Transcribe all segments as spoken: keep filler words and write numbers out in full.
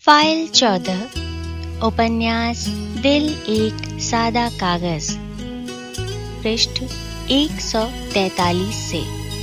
File चौदह। उपन्यास दिल एक सादा कागज। पृष्ठ एक सौ तैतालीस से।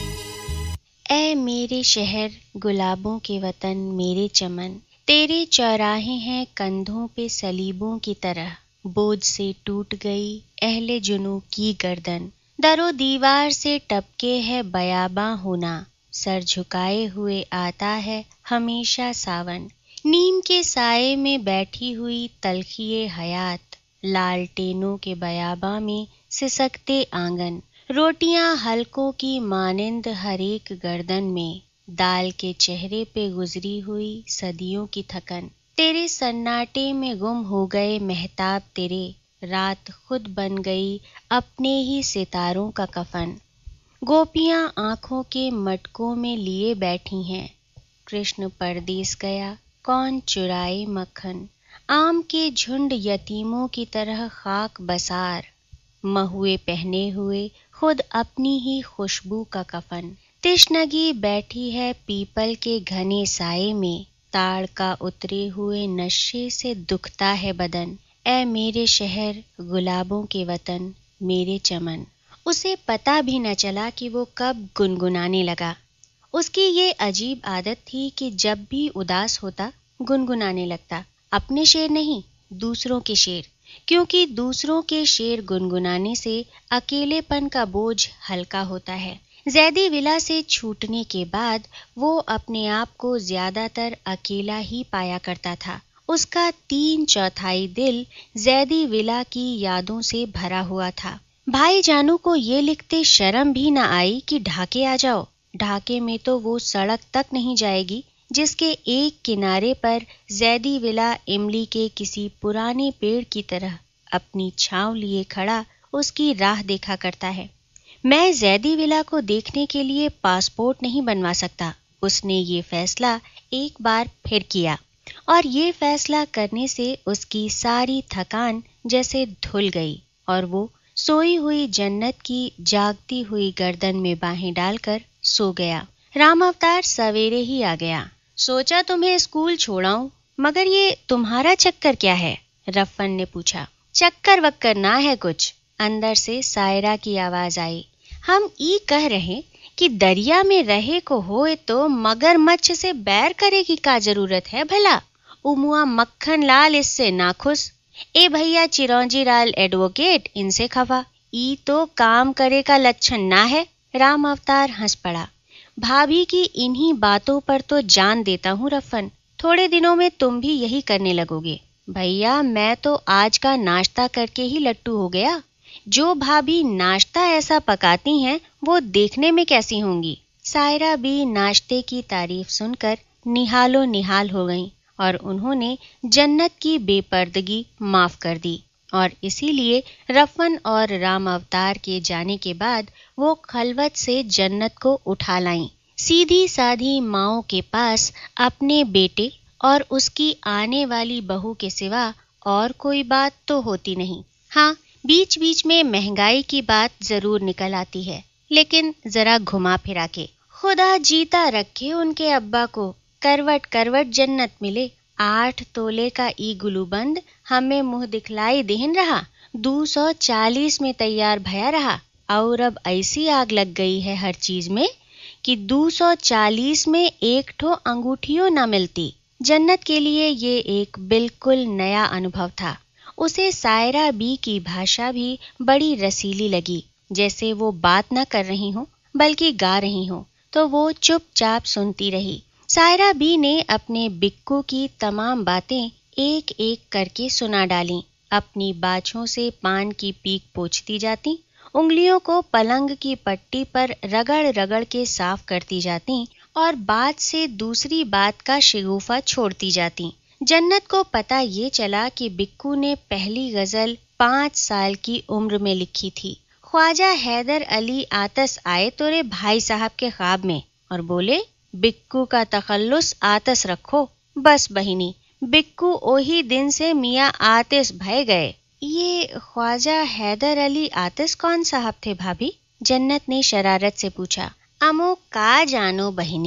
ऐ मेरे शहर, गुलाबों के वतन, मेरे चमन, तेरे चौराहे हैं कंधों पे सलीबों की तरह। बोझ से टूट गई अहले जुनू की गर्दन, दरो दीवार से टपके है बयाबां होना। सर झुकाए हुए आता है हमेशा सावन, नीम के साये में बैठी हुई तलखिए हयात। लालटेनों के बयाबा में सिसकते आंगन, रोटियां हलकों की मानिंद हरेक गर्दन में। दाल के चेहरे पे गुजरी हुई सदियों की थकन, तेरे सन्नाटे में गुम हो गए महताब तेरे। रात खुद बन गई अपने ही सितारों का कफन। गोपियां आंखों के मटकों में लिए बैठी हैं, कृष्ण परदेस गया कौन चुराए मक्खन। आम के झुंड यतीमों की तरह खाक बसार, महुए पहने हुए खुद अपनी ही खुशबू का कफन। तिश्नगी बैठी है पीपल के घने साये में, ताड़ का उतरे हुए नशे से दुखता है बदन। ऐ मेरे शहर, गुलाबों के वतन, मेरे चमन। उसे पता भी न चला कि वो कब गुनगुनाने लगा। उसकी ये अजीब आदत थी कि जब भी उदास होता गुनगुनाने लगता। अपने शेर नहीं, दूसरों के शेर, क्योंकि दूसरों के शेर गुनगुनाने से अकेलेपन का बोझ हल्का होता है। जैदी विला से छूटने के बाद वो अपने आप को ज्यादातर अकेला ही पाया करता था। उसका तीन चौथाई दिल जैदी विला की यादों से भरा हुआ था। भाई जानू को ये लिखते शर्म भी न आई कि ढाके आ जाओ। ढाके में तो वो सड़क तक नहीं जाएगी जिसके एक किनारे पर जैदी विला इमली के किसी पुराने पेड़ की तरह अपनी छांव लिए खड़ा उसकी राह देखा करता है। मैं जैदी विला को देखने के लिए पासपोर्ट नहीं बनवा सकता। उसने ये फैसला एक बार फिर किया और ये फैसला करने से उसकी सारी थकान जैसे धुल गई और वो सोई हुई जन्नत की जागती हुई गर्दन में बाहें डालकर सो गया। राम अवतार सवेरे ही आ गया। सोचा तुम्हें स्कूल छोड़ाऊं, मगर ये तुम्हारा चक्कर क्या है? रफ़न ने पूछा। चक्कर वक्कर ना है कुछ, अंदर से सायरा की आवाज आई। हम ई कह रहे कि दरिया में रहे को होए तो मगरमच्छ से बैर करे की का जरूरत है भला? उमुआ मक्खन लाल इससे नाखुश। ए भैया चिरौंजी लाल एडवोकेट इनसे खफा। ई तो काम करे का लक्षण ना है। राम अवतार हंस पड़ा। भाभी की इन्हीं बातों पर तो जान देता हूँ रफ़न। थोड़े दिनों में तुम भी यही करने लगोगे। भैया मैं तो आज का नाश्ता करके ही लट्टू हो गया। जो भाभी नाश्ता ऐसा पकाती हैं वो देखने में कैसी होंगी? सायरा भी नाश्ते की तारीफ सुनकर निहालो निहाल हो गईं और उन्होंने जन्नत की बेपर्दगी माफ कर दी और इसीलिए रफ़न और राम अवतार के जाने के बाद वो खलवत से जन्नत को उठा लाईं। सीधी साधी माओ के पास अपने बेटे और उसकी आने वाली बहू के सिवा और कोई बात तो होती नहीं। हाँ, बीच बीच में महंगाई की बात जरूर निकल आती है, लेकिन जरा घुमा फिरा के। खुदा जीता रखे उनके अब्बा को, करवट करवट जन्नत मिले। आठ तोले का ई गुलूबंद हमें मुंह दिखलाई देहन रहा, दो सौ चालीस में तैयार भया रहा और अब ऐसी आग लग गई है हर चीज में कि दो सौ चालीस में एक ठो अंगूठियों न मिलती। जन्नत के लिए ये एक बिल्कुल नया अनुभव था। उसे सायरा बी की भाषा भी बड़ी रसीली लगी, जैसे वो बात न कर रही हो बल्कि गा रही हो। तो वो चुपचाप सुनती रही। सायरा बी ने अपने बिक्कू की तमाम बातें एक एक करके सुना डाली। अपनी बाछों से पान की पीक पोंछती जाती, उंगलियों को पलंग की पट्टी पर रगड़ रगड़ के साफ करती जाती और बात से दूसरी बात का शिगुफा छोड़ती जाती। जन्नत को पता ये चला कि बिक्कू ने पहली गजल पाँच साल की उम्र में लिखी थी। ख्वाजा हैदर अली आतस आए तोरे भाई साहब के ख्वाब में और बोले, बिक्कू का तखल्लुस आतस रखो। बस बहिनी, बिक्कू ओही दिन से मियाँ आतिस भय गए। ये ख्वाजा हैदर अली आतिस कौन साहब थे भाभी? जन्नत ने शरारत से पूछा। अमो का जानो बहिनी,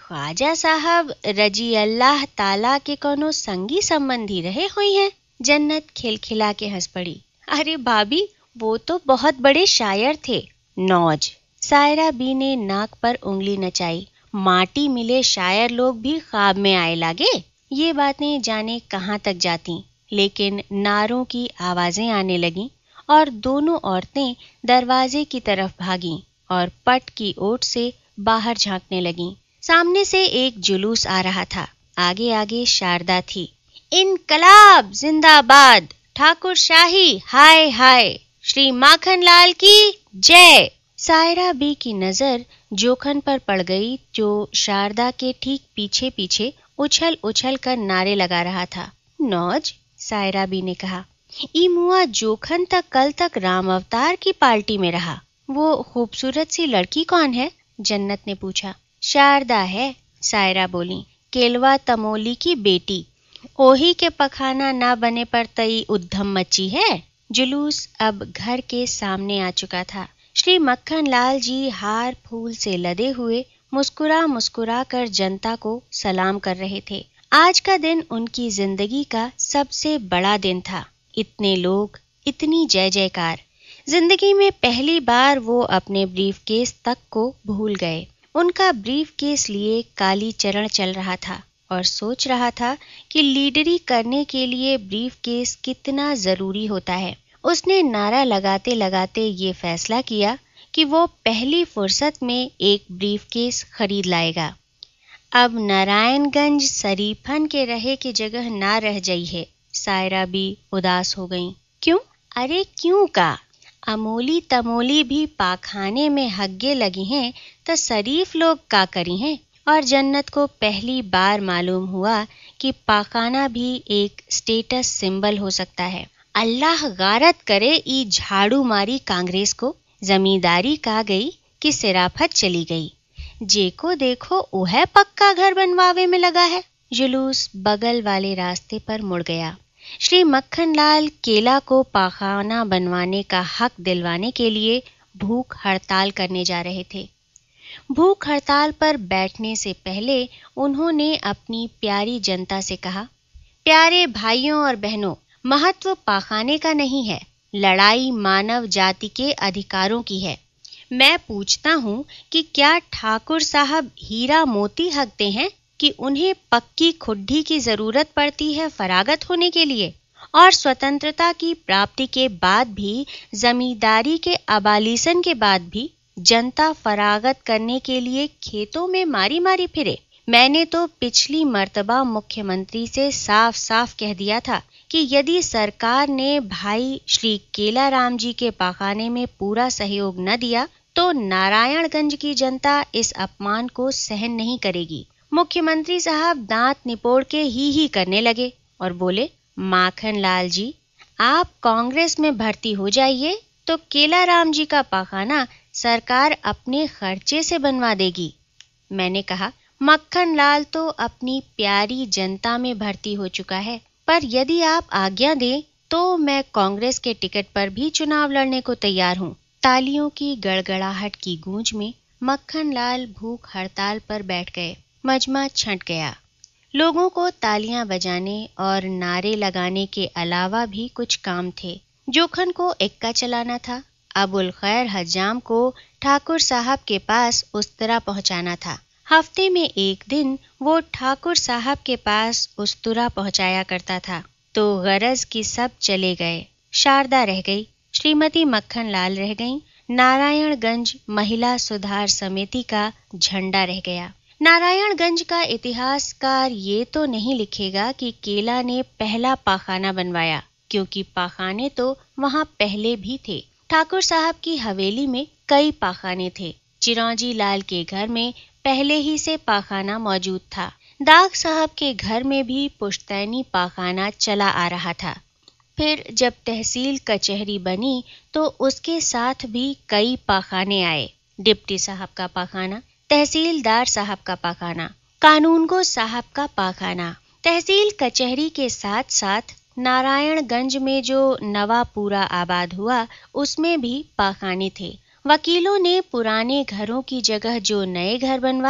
ख्वाजा साहब रजी अल्लाह ताला के कोनो संगी संबंधी रहे हुई हैं। जन्नत खिलखिला के हंस पड़ी। अरे भाभी, वो तो बहुत बड़े शायर थे। नौज। सायरा बी ने नाक पर उंगली नचाई। माटी मिले शायर लोग भी ख्वाब में आए लागे। ये बातें जाने कहाँ तक जाती, लेकिन नारों की आवाजें आने लगीं और दोनों औरतें दरवाजे की तरफ भागीं और पट की ओट से बाहर झांकने लगीं। सामने से एक जुलूस आ रहा था। आगे आगे शारदा थी। इनकलाब जिंदाबाद, ठाकुर शाही हाय हाय, श्री माखनलाल की जय। सायरा बी की नजर जोखन पर पड़ गई, जो शारदा के ठीक पीछे पीछे उछल उछल कर नारे लगा रहा था। नौज, सायरा बी ने कहा, ई मुआ जोखन तक कल तक राम अवतार की पार्टी में रहा। वो खूबसूरत सी लड़की कौन है? जन्नत ने पूछा। शारदा है, सायरा बोली, केलवा तमोली की बेटी। ओही के पखाना ना बने पर तई उद्धम मची है। जुलूस अब घर के सामने आ चुका था। श्री मक्खन लाल जी हार फूल से लदे हुए मुस्कुरा मुस्कुरा कर जनता को सलाम कर रहे थे। आज का दिन उनकी जिंदगी का सबसे बड़ा दिन था। इतने लोग, इतनी जय जयकार। जिंदगी में पहली बार वो अपने ब्रीफकेस तक को भूल गए। उनका ब्रीफकेस लिए काली चरण चल रहा था और सोच रहा था कि लीडरी करने के लिए ब्रीफकेस कितना जरूरी होता है। उसने नारा लगाते लगाते ये फैसला किया कि वो पहली फुर्सत में एक ब्रीफकेस खरीद लाएगा। अब नारायणगंज शरीफन के रहे की जगह ना रह जाई है। सायरा भी उदास हो गई। क्यों? अरे क्यों का? अमोली तमोली भी पाखाने में हग्गे लगी हैं तो शरीफ लोग का करी हैं। और जन्नत को पहली बार मालूम हुआ कि पाखाना भी एक स्टेटस सिंबल हो सकता है। अल्लाह गारत करे ई झाड़ू मारी कांग्रेस को। जमींदारी का गई कि सिराफत चली गई। जेको देखो वह पक्का घर बनवावे में लगा है। जुलूस बगल वाले रास्ते पर मुड़ गया। श्री मक्खनलाल केला को पाखाना बनवाने का हक दिलवाने के लिए भूख हड़ताल करने जा रहे थे। भूख हड़ताल पर बैठने से पहले उन्होंने अपनी प्यारी जनता से कहा, प्यारे भाइयों और बहनों, महत्व पाखाने का नहीं है, लड़ाई मानव जाति के अधिकारों की है। मैं पूछता हूँ कि क्या ठाकुर साहब हीरा मोती हकते हैं कि उन्हें पक्की खुड्डी की जरूरत पड़ती है फरागत होने के लिए? और स्वतंत्रता की प्राप्ति के बाद भी, जमींदारी के अबालिसन के बाद भी जनता फरागत करने के लिए खेतों में मारी मारी फिरे। मैंने तो पिछली मर्तबा मुख्यमंत्री से साफ साफ कह दिया था कि यदि सरकार ने भाई श्री केलाराम जी के पाखाने में पूरा सहयोग न दिया तो नारायणगंज की जनता इस अपमान को सहन नहीं करेगी। मुख्यमंत्री साहब दांत निपोड़ के ही ही करने लगे और बोले, माखन लाल जी, आप कांग्रेस में भर्ती हो जाइए तो केलाराम जी का पाखाना सरकार अपने खर्चे से बनवा देगी। मैंने कहा, मक्खन लाल तो अपनी प्यारी जनता में भर्ती हो चुका है, पर यदि आप आज्ञा दें तो मैं कांग्रेस के टिकट पर भी चुनाव लड़ने को तैयार हूँ। तालियों की गड़गड़ाहट की गूंज में मक्खन लाल भूख हड़ताल पर बैठ गए। मजमा छंट गया। लोगों को तालियां बजाने और नारे लगाने के अलावा भी कुछ काम थे। जोखन को इक्का चलाना था। अबुल खैर हज्जाम को ठाकुर साहब के पास उस्तरा पहुंचाना था। हफ्ते में एक दिन वो ठाकुर साहब के पास उस्तरा पहुंचाया करता था। तो गरज की सब चले गए। शारदा रह गई, श्रीमती मक्खन लाल रह गईं, नारायणगंज महिला सुधार समिति का झंडा रह गया। नारायणगंज का इतिहासकार ये तो नहीं लिखेगा कि केला ने पहला पाखाना बनवाया, क्योंकि पाखाने तो वहाँ पहले भी थे। ठाकुर साहब की हवेली में कई पाखाने थे। चिरौंजी लाल के घर में पहले ही से पाखाना मौजूद था। दाग साहब के घर में भी पुश्तैनी पाखाना चला आ रहा था। फिर जब तहसील कचहरी बनी तो उसके साथ भी कई पाखाने आए। डिप्टी साहब का पाखाना, तहसीलदार साहब का पाखाना, कानूनगो साहब का पाखाना। तहसील कचहरी के साथ साथ नारायणगंज में जो नवापुरा आबाद हुआ उसमें भी पाखाने थे। वकीलों ने पुराने घरों की जगह जो नए घर बनवाए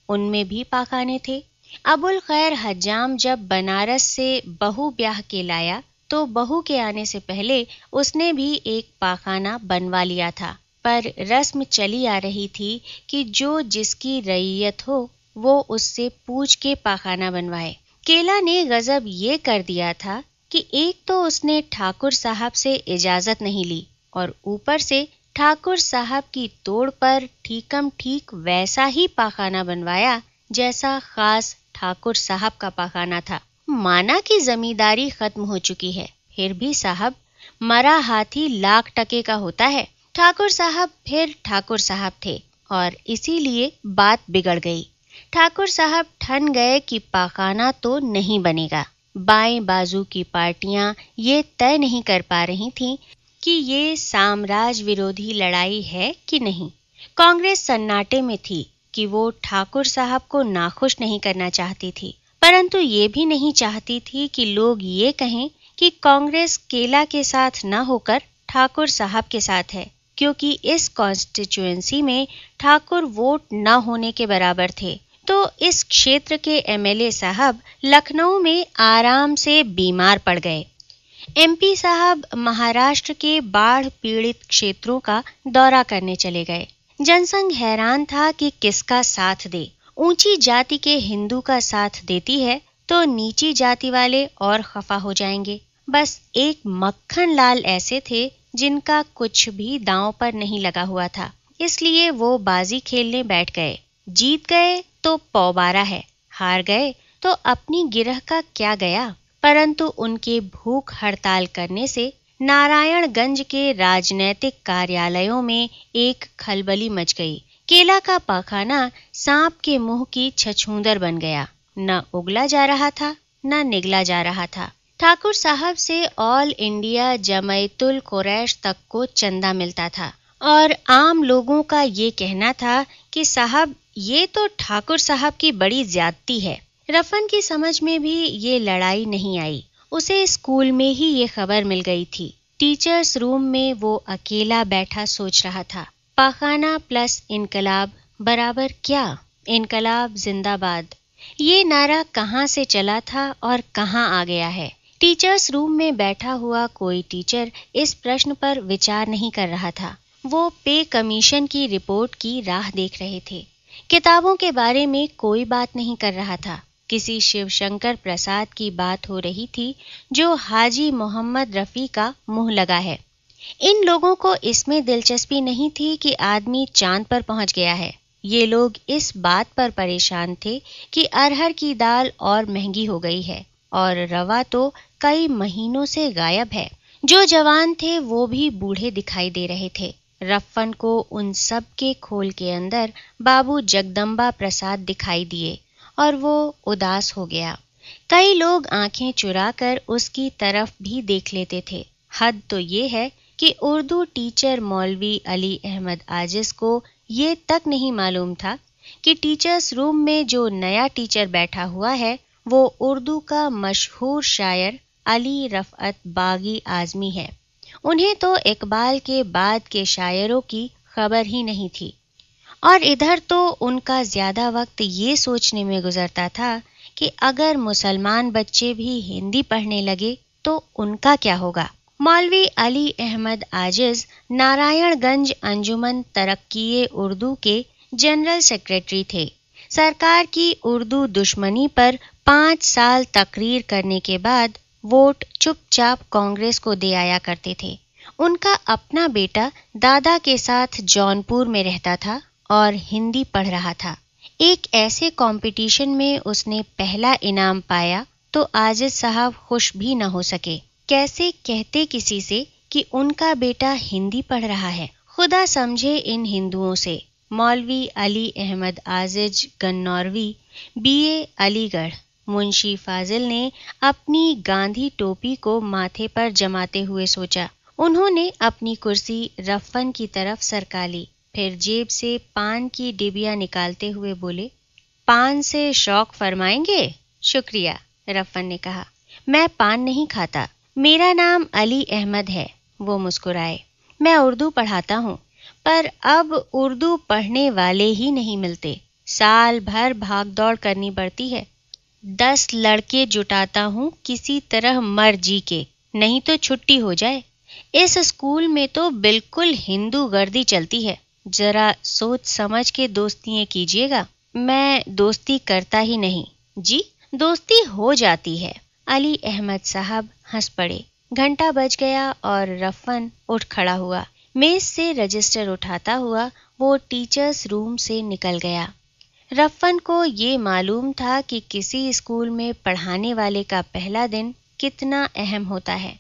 उनमें भी पाखाने थे। अबुल खैर हज्जाम जब बनारस से बहू ब्याह के लाया तो बहू के आने से पहले उसने भी एक पाखाना बनवा लिया था, पर रस्म चली आ रही थी कि जो जिसकी रईयत हो वो उससे पूछ के पाखाना बनवाए। केला ने गजब ये कर दिया था कि एक तो उसने ठाकुर साहब से इजाजत नहीं ली और ऊपर से ठाकुर साहब की तोड़ पर ठीकम ठीक वैसा ही पाखाना बनवाया जैसा खास ठाकुर साहब का पाखाना था। माना कि जमींदारी खत्म हो चुकी है, फिर भी साहब मरा हाथी लाख टके का होता है। ठाकुर साहब फिर ठाकुर साहब थे और इसीलिए बात बिगड़ गई। ठाकुर साहब ठन गए कि पाखाना तो नहीं बनेगा। बाएं बाजू की पार्टियां ये तय नहीं कर पा रही थीं कि ये साम्राज्य विरोधी लड़ाई है कि नहीं। कांग्रेस सन्नाटे में थी कि वो ठाकुर साहब को नाखुश नहीं करना चाहती थी, परंतु ये भी नहीं चाहती थी कि लोग ये कहें कि कांग्रेस केला के साथ न होकर ठाकुर साहब के साथ है, क्योंकि इस कॉन्स्टिट्यूएंसी में ठाकुर वोट न होने के बराबर थे। तो इस क्षेत्र के एमएलए साहब लखनऊ में आराम से बीमार पड़ गए। एमपी साहब महाराष्ट्र के बाढ़ पीड़ित क्षेत्रों का दौरा करने चले गए। जनसंघ हैरान था कि किसका साथ दे। ऊंची जाति के हिंदू का साथ देती है तो नीची जाति वाले और खफा हो जाएंगे। बस एक मक्खन लाल ऐसे थे जिनका कुछ भी दांव पर नहीं लगा हुआ था, इसलिए वो बाजी खेलने बैठ गए। जीत गए तो पौबारा है, हार गए तो अपनी गिरह का क्या गया। परंतु उनके भूख हड़ताल करने से नारायणगंज के राजनैतिक कार्यालयों में एक खलबली मच गई। केला का पाखाना सांप के मुंह की छछूंदर बन गया। न उगला जा रहा था न निगला जा रहा था। ठाकुर साहब से ऑल इंडिया जमयतुल कुरैश तक को चंदा मिलता था और आम लोगों का ये कहना था कि साहब ये तो ठाकुर साहब की बड़ी ज्यादती है। रफन की समझ में भी ये लड़ाई नहीं आई। उसे स्कूल में ही ये खबर मिल गई थी। टीचर्स रूम में वो अकेला बैठा सोच रहा था, पाखाना प्लस इनकलाब बराबर क्या? इनकलाब जिंदाबाद, ये नारा कहाँ से चला था और कहाँ आ गया है? टीचर्स रूम में बैठा हुआ कोई टीचर इस प्रश्न पर विचार नहीं कर रहा था। वो पे कमीशन की रिपोर्ट की राह देख रहे थे। किताबों के बारे में कोई बात नहीं कर रहा था। किसी शिवशंकर प्रसाद की बात हो रही थी जो हाजी मोहम्मद रफी का मुंह लगा है। इन लोगों को इसमें दिलचस्पी नहीं थी कि आदमी चांद पर पहुंच गया है। ये लोग इस बात पर परेशान थे कि अरहर की दाल और महंगी हो गई है और रवा तो कई महीनों से गायब है। जो जवान थे वो भी बूढ़े दिखाई दे रहे थे। रफ्फन को उन सब के खोल के अंदर बाबू जगदम्बा प्रसाद दिखाई दिए और वो उदास हो गया। कई लोग आंखें चुराकर उसकी तरफ भी देख लेते थे। हद तो ये है कि उर्दू टीचर मौलवी अली अहमद आजिज को ये तक नहीं मालूम था कि टीचर्स रूम में जो नया टीचर बैठा हुआ है वो उर्दू का मशहूर शायर अली रफ़अत बागी आजमी है। उन्हें तो इकबाल के बाद के शायरों की खबर ही नहीं थी और इधर तो उनका ज्यादा वक्त ये सोचने में गुजरता था कि अगर मुसलमान बच्चे भी हिंदी पढ़ने लगे तो उनका क्या होगा। मौलवी अली अहमद आजिज नारायणगंज अंजुमन तरक्कीए उर्दू के जनरल सेक्रेटरी थे। सरकार की उर्दू दुश्मनी पर पाँच साल तकरीर करने के बाद वोट चुपचाप कांग्रेस को दे आया करते थे। उनका अपना बेटा दादा के साथ जौनपुर में रहता था और हिंदी पढ़ रहा था। एक ऐसे कंपटीशन में उसने पहला इनाम पाया तो आजिज साहब खुश भी न हो सके। कैसे कहते किसी से कि उनका बेटा हिंदी पढ़ रहा है। खुदा समझे इन हिंदुओं से। मौलवी अली अहमद आजिज गन्नौरवी बीए अलीगढ़। मुंशी फाजिल ने अपनी गांधी टोपी को माथे पर जमाते हुए सोचा। उन्होंने अपनी कुर्सी रफ़न की तरफ सरका ली, फिर जेब से पान की डिबिया निकालते हुए बोले, पान से शौक फरमाएंगे? शुक्रिया, रफ़न ने कहा। मैं पान नहीं खाता। मेरा नाम अली अहमद है। वो मुस्कुराए। मैं उर्दू पढ़ाता हूँ, पर अब उर्दू पढ़ने वाले ही नहीं मिलते। साल भर भाग दौड़ करनी पड़ती है। दस लड़के जुटाता हूँ किसी तरह मर जी के, नहीं तो छुट्टी हो जाए। इस स्कूल में तो बिल्कुल हिंदू गर्दी चलती है। जरा सोच समझ के दोस्तियाँ कीजिएगा। मैं दोस्ती करता ही नहीं जी, दोस्ती हो जाती है। अली अहमद साहब हंस पड़े। घंटा बज गया और रफ़न उठ खड़ा हुआ। मेज से रजिस्टर उठाता हुआ वो टीचर्स रूम से निकल गया। रफ़न को ये मालूम था कि किसी स्कूल में पढ़ाने वाले का पहला दिन कितना अहम होता है।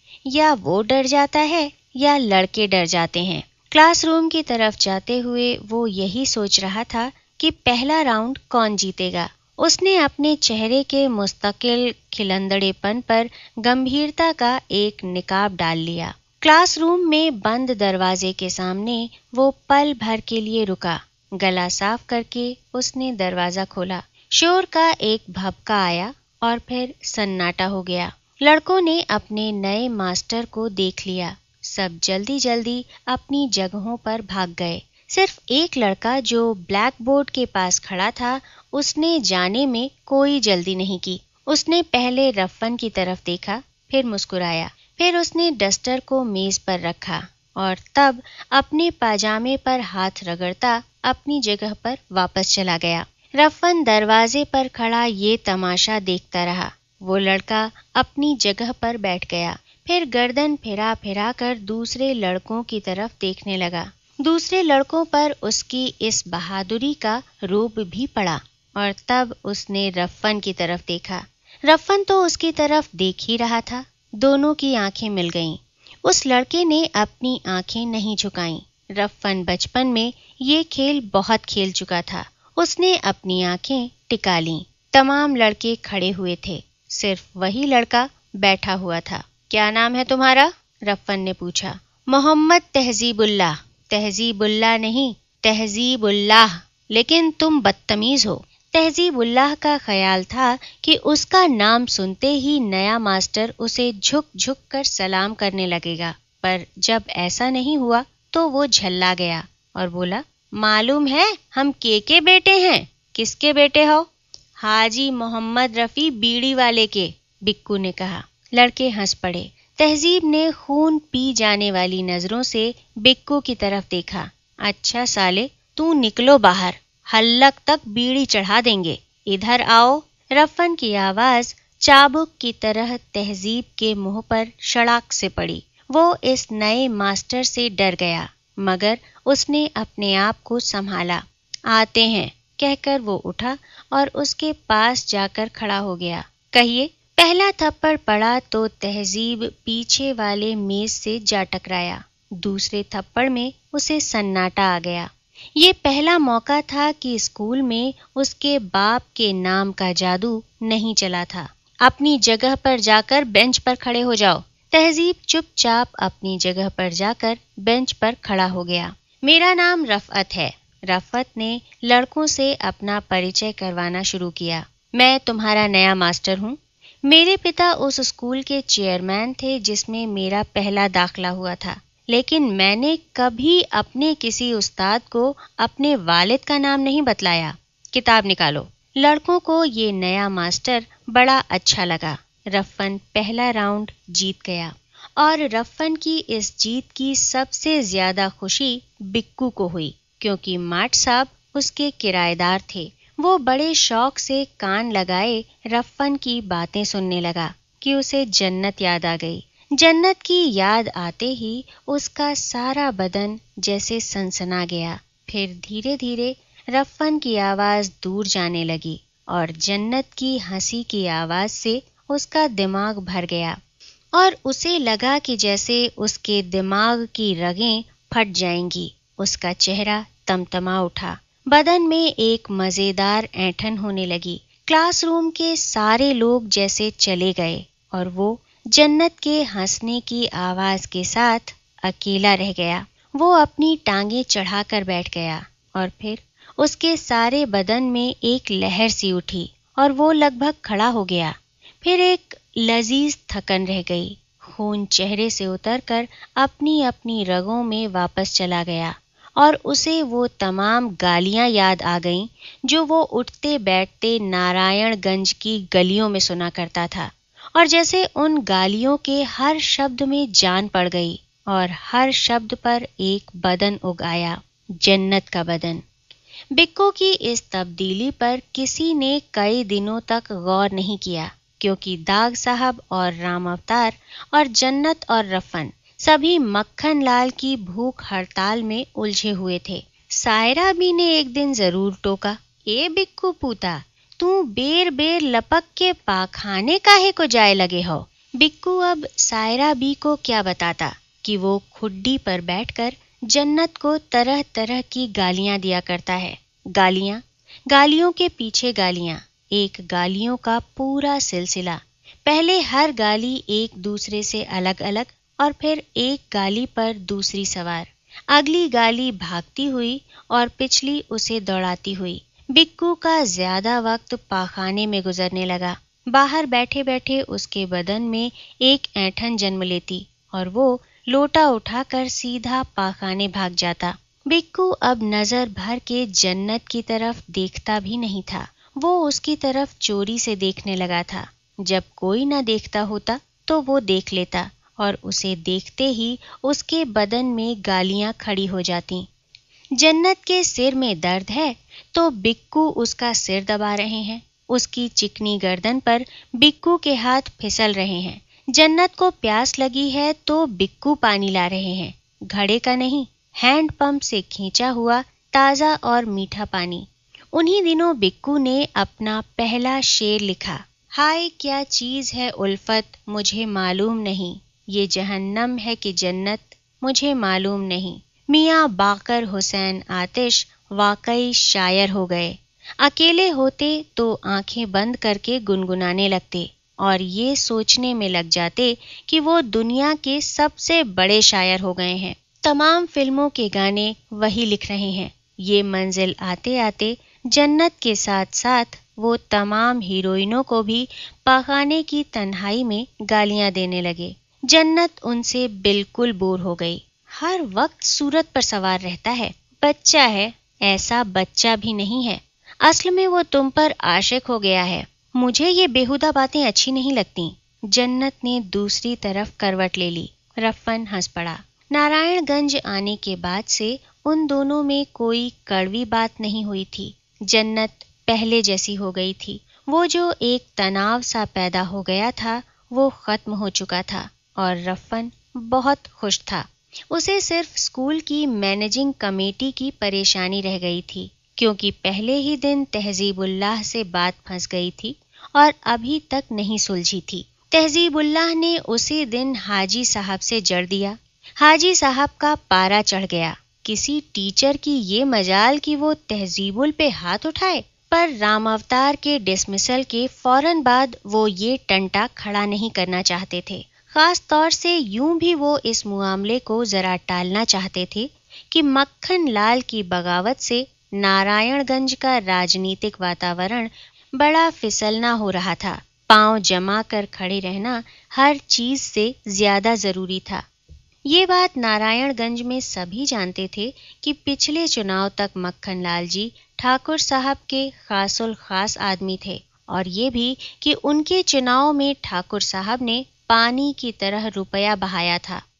या वो डर जाता है या लड़के डर जाते हैं। क्लासरूम की तरफ जाते हुए वो यही सोच रहा था कि पहला राउंड कौन जीतेगा। उसने अपने चेहरे के मुस्तकिल खिलंदड़ेपन पर गंभीरता का एक निकाब डाल लिया। क्लासरूम में बंद दरवाजे के सामने वो पल भर के लिए रुका। गला साफ करके उसने दरवाजा खोला। शोर का एक भभका आया और फिर सन्नाटा हो गया। लड़कों ने अपने नए मास्टर को देख लिया। सब जल्दी जल्दी अपनी जगहों पर भाग गए। सिर्फ एक लड़का जो ब्लैक बोर्ड के पास खड़ा था, उसने जाने में कोई जल्दी नहीं की। उसने पहले रफ़न की तरफ देखा, फिर मुस्कुराया, फिर उसने डस्टर को मेज पर रखा और तब अपने पाजामे पर हाथ रगड़ता अपनी जगह पर वापस चला गया। रफ़न दरवाजे पर खड़ा ये तमाशा देखता रहा। वो लड़का अपनी जगह पर बैठ गया, फिर गर्दन फिरा फिरा कर दूसरे लड़कों की तरफ देखने लगा। दूसरे लड़कों पर उसकी इस बहादुरी का रूप भी पड़ा और तब उसने रफ़न की तरफ देखा। रफ़न तो उसकी तरफ देख ही रहा था। दोनों की आंखें मिल गईं। उस लड़के ने अपनी आंखें नहीं झुकाईं। रफ़न बचपन में ये खेल बहुत खेल चुका था। उसने अपनी आंखें टिका लीं। तमाम लड़के खड़े हुए थे, सिर्फ वही लड़का बैठा हुआ था। क्या नाम है तुम्हारा? रफ़न ने पूछा। मोहम्मद तहजीबुल्लाह। तहजीबुल्लाह नहीं, तहजीबुल्लाह। लेकिन तुम बदतमीज हो। तहजीबुल्लाह का ख्याल था कि उसका नाम सुनते ही नया मास्टर उसे झुक झुक कर सलाम करने लगेगा, पर जब ऐसा नहीं हुआ तो वो झल्ला गया और बोला, मालूम है हम के के बेटे हैं। किसके बेटे हो? हाजी मोहम्मद रफ़ी बीड़ी वाले के, बिक्कू ने कहा। लड़के हंस पड़े। तहजीब ने खून पी जाने वाली नजरों से बिक्कू की तरफ देखा। अच्छा साले, तू निकलो बाहर, हल्लक तक बीड़ी चढ़ा देंगे। इधर आओ। रफ़न की आवाज चाबुक की तरह तहजीब के मुंह पर शड़ाक से पड़ी। वो इस नए मास्टर से डर गया, मगर उसने अपने आप को संभाला। आते हैं कहकर वो उठा और उसके पास जाकर खड़ा हो गया। कहिए। पहला थप्पड़ पड़ा तो तहजीब पीछे वाले मेज से जा टकराया। दूसरे थप्पड़ में उसे सन्नाटा आ गया। ये पहला मौका था कि स्कूल में उसके बाप के नाम का जादू नहीं चला था। अपनी जगह पर जाकर बेंच पर खड़े हो जाओ। तहजीब चुपचाप अपनी जगह पर जाकर बेंच पर खड़ा हो गया। मेरा नाम रफ़अत है। रफ़अत ने लड़कों से अपना परिचय करवाना शुरू किया। मैं तुम्हारा नया मास्टर हूँ। मेरे पिता उस स्कूल के चेयरमैन थे जिसमें मेरा पहला दाखला हुआ था, लेकिन मैंने कभी अपने किसी उस्ताद को अपने वालिद का नाम नहीं बतलाया। किताब निकालो। लड़कों को ये नया मास्टर बड़ा अच्छा लगा। रफ़न पहला राउंड जीत गया और रफ़न की इस जीत की सबसे ज्यादा खुशी बिक्कू को हुई, क्योंकि माट साहब उसके किराएदार थे। वो बड़े शौक से कान लगाए रफ़न की बातें सुनने लगा कि उसे जन्नत याद आ गई। जन्नत की याद आते ही उसका सारा बदन जैसे सनसना गया। फिर धीरे धीरे रफ़न की आवाज दूर जाने लगी और जन्नत की हंसी की आवाज से उसका दिमाग भर गया और उसे लगा कि जैसे उसके दिमाग की रगें फट जाएंगी। उसका चेहरा तमतमा उठा। बदन में एक मजेदार ऐंठन होने लगी। क्लासरूम के सारे लोग जैसे चले गए और वो जन्नत के हंसने की आवाज के साथ अकेला रह गया। वो अपनी टांगे चढ़ाकर बैठ गया और फिर उसके सारे बदन में एक लहर सी उठी और वो लगभग खड़ा हो गया। फिर एक लजीज थकन रह गई। खून चेहरे से उतरकर अपनी अपनी रगों में वापस चला गया और उसे वो तमाम गालियां याद आ गईं जो वो उठते बैठते नारायणगंज की गलियों में सुना करता था। और जैसे उन गालियों के हर शब्द में जान पड़ गई और हर शब्द पर एक बदन उग आया, जन्नत का बदन। बिक्कू की इस तब्दीली पर किसी ने कई दिनों तक गौर नहीं किया, क्योंकि दाग साहब और राम अवतार और जन्नत और रफन सभी मक्खन लाल की भूख हड़ताल में उलझे हुए थे। सायरा भी ने एक दिन जरूर टोका, ए बिक्कू पूता, तू बेर बेर लपक के पाखाने काहे को जाए लगे हो। बिक्कू अब सायरा बी को क्या बताता कि वो खुड्डी पर बैठकर जन्नत को तरह तरह की गालियां दिया करता है। गालियां, गालियों के पीछे गालियां, एक गालियों का पूरा सिलसिला। पहले हर गाली एक दूसरे से अलग अलग और फिर एक गाली पर दूसरी सवार, अगली गाली भागती हुई और पिछली उसे दौड़ाती हुई। बिक्कू का ज्यादा वक्त पाखाने में गुजरने लगा। बाहर बैठे बैठे उसके बदन में एक ऐंठन जन्म लेती और वो लोटा उठाकर सीधा पाखाने भाग जाता। बिक्कू अब नजर भर के जन्नत की तरफ देखता भी नहीं था। वो उसकी तरफ चोरी से देखने लगा था। जब कोई न देखता होता तो वो देख लेता और उसे देखते ही उसके बदन में गालियां खड़ी हो जाती। जन्नत के सिर में दर्द है तो बिक्कू उसका सिर दबा रहे हैं। उसकी चिकनी गर्दन पर बिक्कू के हाथ फिसल रहे हैं। जन्नत को प्यास लगी है तो बिक्कू पानी ला रहे हैं, घड़े का नहीं, हैंडपंप से खींचा हुआ ताजा और मीठा पानी। उन्हीं दिनों बिक्कू ने अपना पहला शेर लिखा, हाय क्या चीज है उल्फत मुझे मालूम नहीं, ये जहन्नम है कि जन्नत मुझे मालूम नहीं। मियाँ बाकर हुसैन आतिश वाकई शायर हो गए। अकेले होते तो आंखें बंद करके गुनगुनाने लगते और ये सोचने में लग जाते कि वो दुनिया के सबसे बड़े शायर हो गए हैं। तमाम फिल्मों के गाने वही लिख रहे हैं। ये मंजिल आते आते जन्नत के साथ साथ वो तमाम हीरोइनों को भी पाखाने की तन्हाई में गालियां देने लगे। जन्नत उनसे बिल्कुल बोर हो गई। हर वक्त सूरत पर सवार रहता है। बच्चा है, ऐसा बच्चा भी नहीं है। असल में वो तुम पर आशिक हो गया है। मुझे ये बेहुदा बातें अच्छी नहीं लगती। जन्नत ने दूसरी तरफ करवट ले ली। रफन हंस पड़ा। नारायणगंज आने के बाद से उन दोनों में कोई कड़वी बात नहीं हुई थी। जन्नत पहले जैसी हो गई थी। वो जो एक तनाव सा पैदा हो गया था वो खत्म हो चुका था और रफन बहुत खुश था। उसे सिर्फ स्कूल की मैनेजिंग कमेटी की परेशानी रह गई थी, क्योंकि पहले ही दिन तहजीबुल्लाह से बात फंस गई थी और अभी तक नहीं सुलझी थी। तहजीबुल्लाह ने उसी दिन हाजी साहब से जड़ दिया। हाजी साहब का पारा चढ़ गया। किसी टीचर की ये मजाल कि वो तहजीबुल पे हाथ उठाए, पर राम अवतार के डिसमिसल के फौरन बाद वो ये टंटा खड़ा नहीं करना चाहते थे। खास तौर से यूं भी वो इस मुआमले को जरा टालना चाहते थे कि मक्खन लाल की बगावत से नारायणगंज का राजनीतिक वातावरण बड़ा फिसलना हो रहा था। पांव जमा कर खड़े रहना हर चीज से ज्यादा जरूरी था। ये बात नारायणगंज में सभी जानते थे कि पिछले चुनाव तक मक्खन लाल जी ठाकुर साहब के खासुल खास आदमी थे, और ये भी कि उनके चुनाव में ठाकुर साहब ने पानी की तरह रुपया बहाया था।